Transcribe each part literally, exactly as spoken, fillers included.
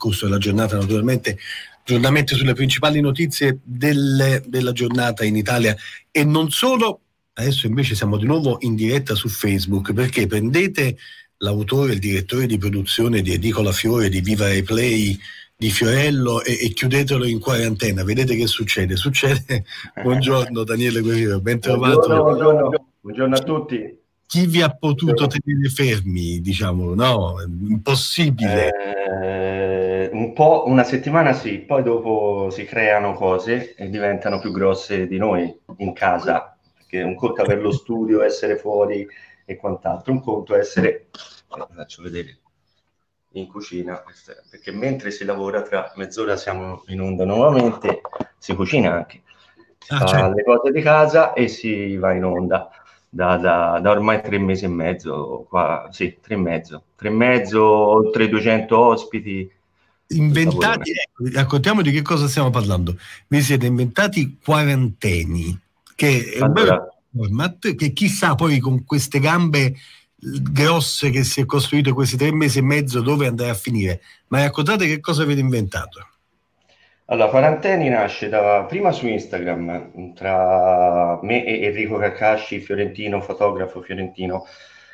corso della giornata naturalmente aggiornamenti sulle principali notizie delle, della giornata in Italia e non solo. Adesso invece siamo di nuovo in diretta su Facebook, perché prendete l'autore, il direttore di produzione di Edicola Fiore, di Viva Replay, di Fiorello e, e chiudetelo in quarantena, vedete che succede. Succede. Buongiorno Daniele Guerriero, ben trovato. Buongiorno, buongiorno, buongiorno a tutti. Chi vi ha potuto tenere fermi, diciamo, no? Impossibile. Eh, un po', una settimana sì, poi dopo si creano cose e diventano più grosse di noi in casa, perché un conto è avere lo studio, essere fuori e quant'altro, un conto è essere, eh, faccio vedere, in cucina, perché mentre si lavora, tra mezz'ora siamo in onda nuovamente, si cucina anche, si Ah, fa certo. le cose di casa e si va in onda. Da, da, da ormai tre mesi e mezzo, qua, sì, tre e mezzo, tre e mezzo, oltre duecento ospiti. Inventati, ecco, raccontiamo di che cosa stiamo parlando. Vi siete inventati Quaranteni, che è un Allora, bel format che chissà poi con queste gambe grosse che si è costruito questi tre mesi e mezzo dove andrà a finire. Ma raccontate che cosa avete inventato. allora, Quaranteni nasce da, prima su Instagram, tra me e Enrico Caccasci, fiorentino, fotografo fiorentino,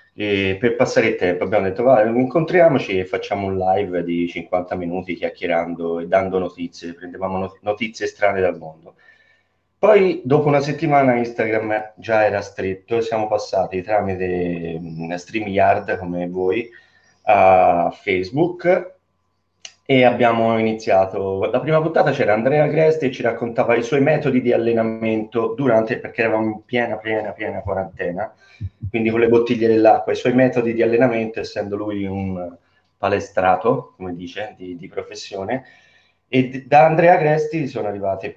e per passare il tempo abbiamo detto, va, incontriamoci e facciamo un live di cinquanta minuti chiacchierando e dando notizie, prendevamo notizie strane dal mondo. Poi, dopo una settimana, Instagram già era stretto e siamo passati tramite mh, StreamYard, come voi, a Facebook e abbiamo iniziato. La prima puntata c'era Andrea Agresti e ci raccontava i suoi metodi di allenamento durante, perché eravamo in piena, piena, piena quarantena, quindi con le bottiglie dell'acqua, i suoi metodi di allenamento, essendo lui un palestrato, come dice, di, di professione. E da Andrea Agresti sono arrivati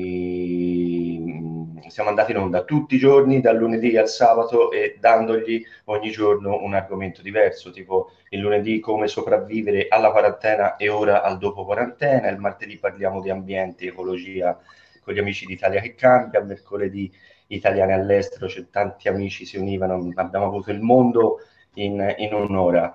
poi, mh, siamo andati in onda tutti i giorni, dal lunedì al sabato, e dandogli ogni giorno un argomento diverso, tipo il lunedì come sopravvivere alla quarantena e ora al dopo quarantena, il martedì parliamo di ambiente, ecologia con gli amici d'Italia che cambia, il mercoledì italiani all'estero, cioè tanti amici si univano, abbiamo avuto il mondo in, in un'ora.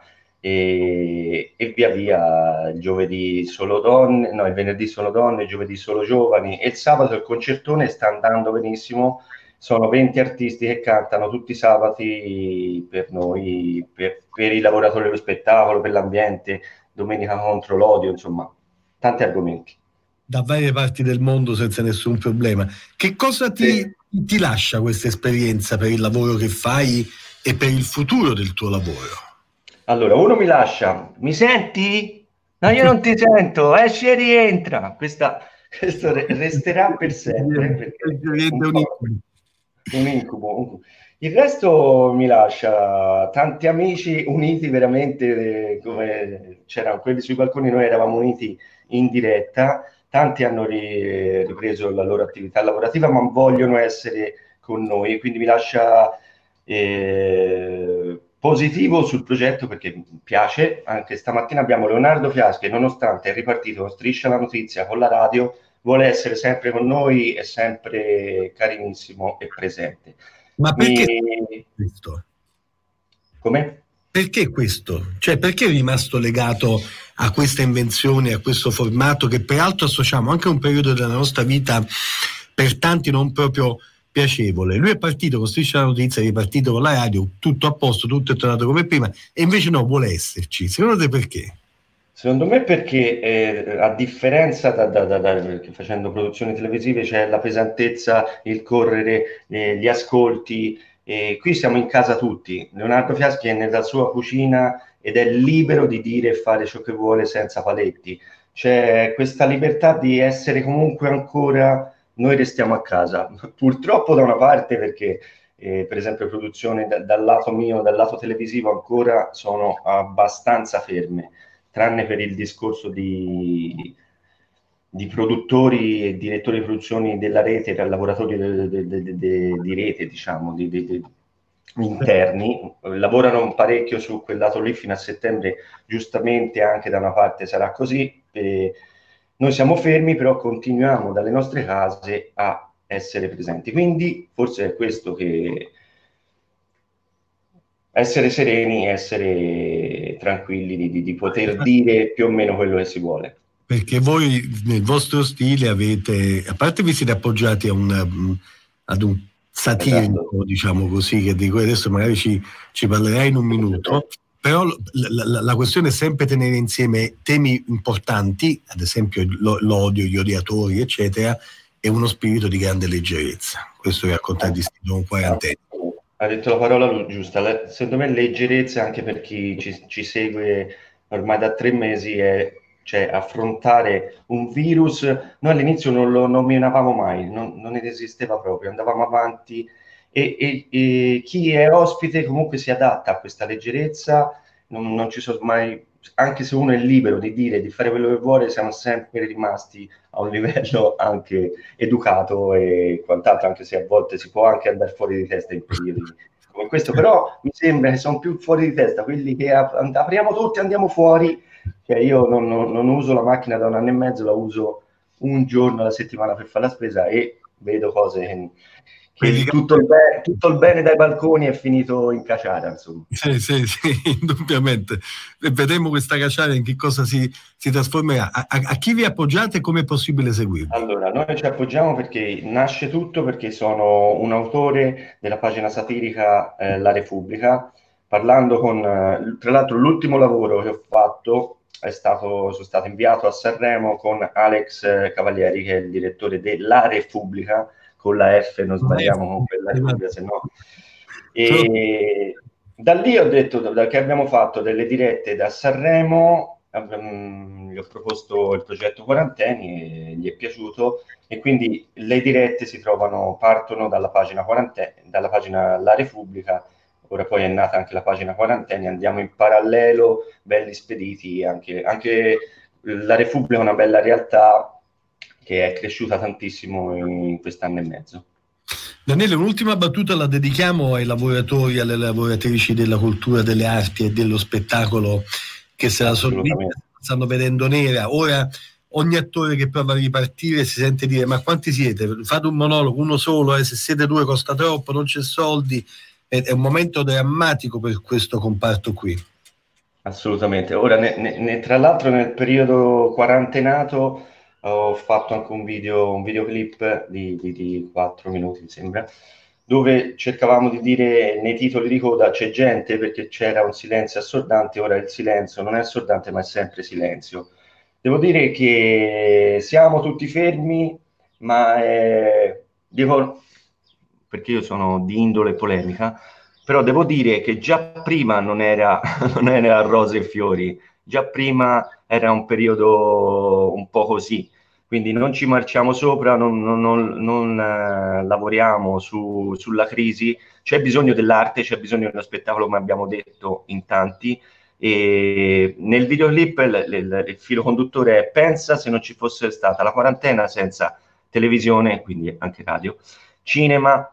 E, e via via il giovedì solo donne, no, il venerdì solo donne, il giovedì solo giovani e il sabato il concertone sta andando benissimo, sono venti artisti che cantano tutti i sabati per noi, per, per i lavoratori dello spettacolo, per l'ambiente, domenica contro l'odio, insomma, tanti argomenti. Da varie parti del mondo senza nessun problema. Che cosa ti, Sì. ti lascia questa esperienza per il lavoro che fai e per il futuro del tuo lavoro? Allora, uno mi lascia, mi senti? No, io non ti sento, esci e rientra. Questa, questo re- resterà per sempre, perché è un po' un incubo. Il resto mi lascia tanti amici uniti veramente, eh, come c'erano quelli sui balconi, noi eravamo uniti in diretta, tanti hanno ri- ripreso la loro attività lavorativa, ma vogliono essere con noi, quindi mi lascia eh, positivo sul progetto perché mi piace. Anche stamattina abbiamo Leonardo Fias che, nonostante è ripartito con Striscia la Notizia con la radio, vuole essere sempre con noi, è sempre carinissimo e presente. Ma perché Mi... questo? Come? Perché questo? Cioè, perché è rimasto legato a questa invenzione, a questo formato che peraltro associamo anche a un periodo della nostra vita per tanti non proprio piacevole? Lui è partito con Striscia la Notizia, è ripartito con la radio, tutto a posto, tutto è tornato come prima, e invece no, vuole esserci. Secondo te perché? Secondo me perché eh, a differenza da, da, da, da che facendo produzioni televisive c'è la pesantezza, il correre, eh, gli ascolti, e qui siamo in casa tutti. Leonardo Fiaschi è nella sua cucina ed è libero di dire e fare ciò che vuole senza paletti. C'è questa libertà di essere comunque ancora, noi restiamo a casa. Purtroppo da una parte perché eh, per esempio produzioni da, dal lato mio, dal lato televisivo ancora sono abbastanza ferme, tranne per il discorso di, di produttori e direttori di produzioni della rete, per lavoratori de, de, de, de, di rete, diciamo, di, di, di interni, lavorano parecchio su quel lato lì fino a settembre, giustamente anche da una parte sarà così. Eh, noi siamo fermi, però continuiamo dalle nostre case a essere presenti. Quindi forse è questo che essere sereni, essere tranquilli di, di, di poter dire più o meno quello che si vuole. Perché voi nel vostro stile avete, a parte vi siete appoggiati a un, ad un satirico, Esatto. diciamo così, che di cui adesso magari ci, ci parlerai in un minuto, però la, la, la questione è sempre tenere insieme temi importanti, ad esempio l'odio, gli odiatori, eccetera, e uno spirito di grande leggerezza. Questo che ha contraddistinto un quarantenni. Ha detto la parola giusta. Secondo me leggerezza, anche per chi ci, ci segue ormai da tre mesi, è cioè affrontare un virus. Noi all'inizio non lo nominavamo mai, non, non esisteva proprio, andavamo avanti e, e, e chi è ospite comunque si adatta a questa leggerezza, non, non ci sono mai, anche se uno è libero di dire, di fare quello che vuole, siamo sempre rimasti a un livello anche educato e quant'altro, anche se a volte si può anche andare fuori di testa in periodi come questo, però mi sembra che sono più fuori di testa quelli che ap- apriamo tutti, andiamo fuori. Cioè io non, non, non uso la macchina da un anno e mezzo, la uso un giorno alla settimana per fare la spesa e vedo cose che, che il, tutto, il be- tutto il bene dai balconi è finito in caciara, insomma. Sì, sì, sì, indubbiamente. E vedremo questa caciara in che cosa si, si trasformerà. A, a, a chi vi appoggiate e come è possibile seguirvi? Allora, noi ci appoggiamo perché nasce tutto perché sono un autore della pagina satirica eh, La Repubblica, parlando con, eh, tra l'altro l'ultimo lavoro che ho fatto è stato, sono stato inviato a Sanremo con Alex eh, Cavalieri, che è il direttore della Repubblica, con la F, non sbagliamo con quella Repubblica, se no. E da lì ho detto da, che abbiamo fatto delle dirette da Sanremo, um, gli ho proposto il progetto Quarantenni e gli è piaciuto e quindi le dirette si trovano, partono dalla pagina Quarantenni, dalla pagina La Repubblica, ora poi è nata anche la pagina Quarantenni, andiamo in parallelo, belli spediti, anche, anche La Repubblica è una bella realtà che è cresciuta tantissimo in quest'anno e mezzo. Daniele, un'ultima battuta la dedichiamo ai lavoratori, alle lavoratrici della cultura, delle arti e dello spettacolo che se la sono vista, stanno vedendo nera. Ora ogni attore che prova a ripartire si sente dire: ma quanti siete? Fate un monologo, uno solo, eh, se siete due costa troppo, non c'è soldi. È, è un momento drammatico per questo comparto qui. Assolutamente. Ora, ne, ne, tra l'altro, nel periodo quarantenato ho fatto anche un video, un videoclip di, di, di quattro minuti, mi sembra, dove cercavamo di dire nei titoli di coda c'è gente perché c'era un silenzio assordante, ora il silenzio non è assordante ma è sempre silenzio. Devo dire che siamo tutti fermi, ma eh, devo, perché io sono di indole polemica, però devo dire che già prima non era, non era rose e fiori, già prima era un periodo un po' così, quindi non ci marciamo sopra, non, non, non, non uh, lavoriamo su, sulla crisi, c'è bisogno dell'arte, c'è bisogno dello spettacolo, come abbiamo detto in tanti, e nel videoclip il, il, il filo conduttore è: pensa se non ci fosse stata la quarantena senza televisione, quindi anche radio, cinema,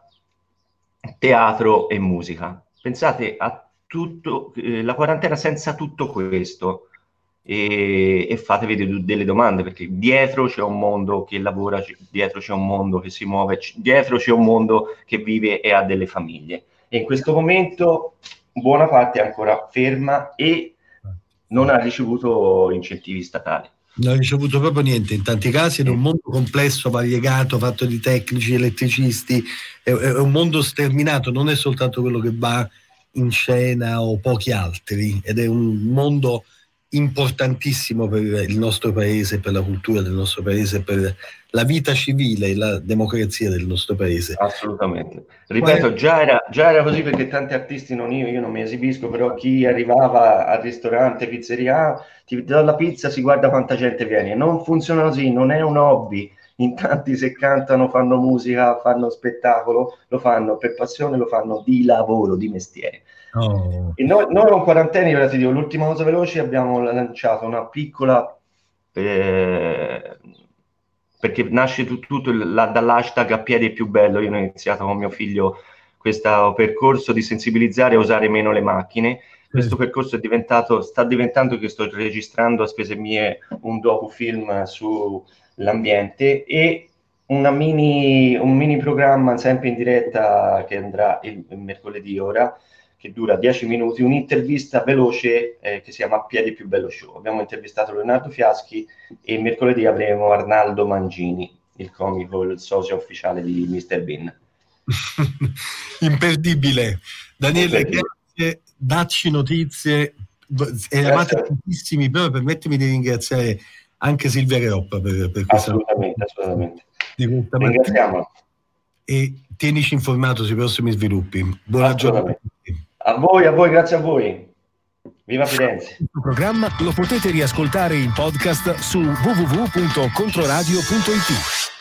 teatro e musica. Pensate a tutto, eh, la quarantena senza tutto questo e, e fatevi de- delle domande, perché dietro c'è un mondo che lavora, c- dietro c'è un mondo che si muove, c- dietro c'è un mondo che vive e ha delle famiglie. E in questo momento buona parte è ancora ferma e non ha ricevuto incentivi statali. Non ho ricevuto proprio niente in tanti casi, è un mondo complesso, variegato, fatto di tecnici, elettricisti, è, è un mondo sterminato, non è soltanto quello che va in scena o pochi altri, ed è un mondo importantissimo per il nostro paese, per la cultura del nostro paese, per la vita civile e la democrazia del nostro paese. Assolutamente. Ripeto, già era, già era così perché tanti artisti, non io, io non mi esibisco, però chi arrivava al ristorante, pizzeria, ah, ti do la pizza, si guarda quanta gente viene. Non funziona così, non è un hobby. In tanti se cantano, fanno musica, fanno spettacolo, lo fanno per passione, lo fanno di lavoro, di mestiere. Oh. E noi, noi con quarantenni, ora ti dico, l'ultima cosa veloce, abbiamo lanciato una piccola... Eh, perché nasce tutto, tutto la, dall'hashtag a piedi è più bello. Io ho iniziato con mio figlio questo percorso di sensibilizzare a usare meno le macchine. Questo percorso è diventato, sta diventando che sto registrando a spese mie un docufilm sull'ambiente e una mini, un mini programma sempre in diretta che andrà il, il mercoledì ora, che dura dieci minuti, un'intervista veloce eh, che si chiama Piedi più bello show. Abbiamo intervistato Leonardo Fiaschi e mercoledì avremo Arnaldo Mangini, il comico, il socio ufficiale di mister Bean. Imperdibile. Daniele, Imperdibile. grazie, dacci notizie. Eravate tantissimi, però permettimi di ringraziare anche Silvia Reoppa per, per questa assolutamente, assolutamente. Ringraziamo. E tienici informato sui prossimi sviluppi. Buona giornata. A voi, a voi, grazie a voi. Viva Firenze. Il programma lo potete riascoltare in podcast su w w w punto controradio punto i t.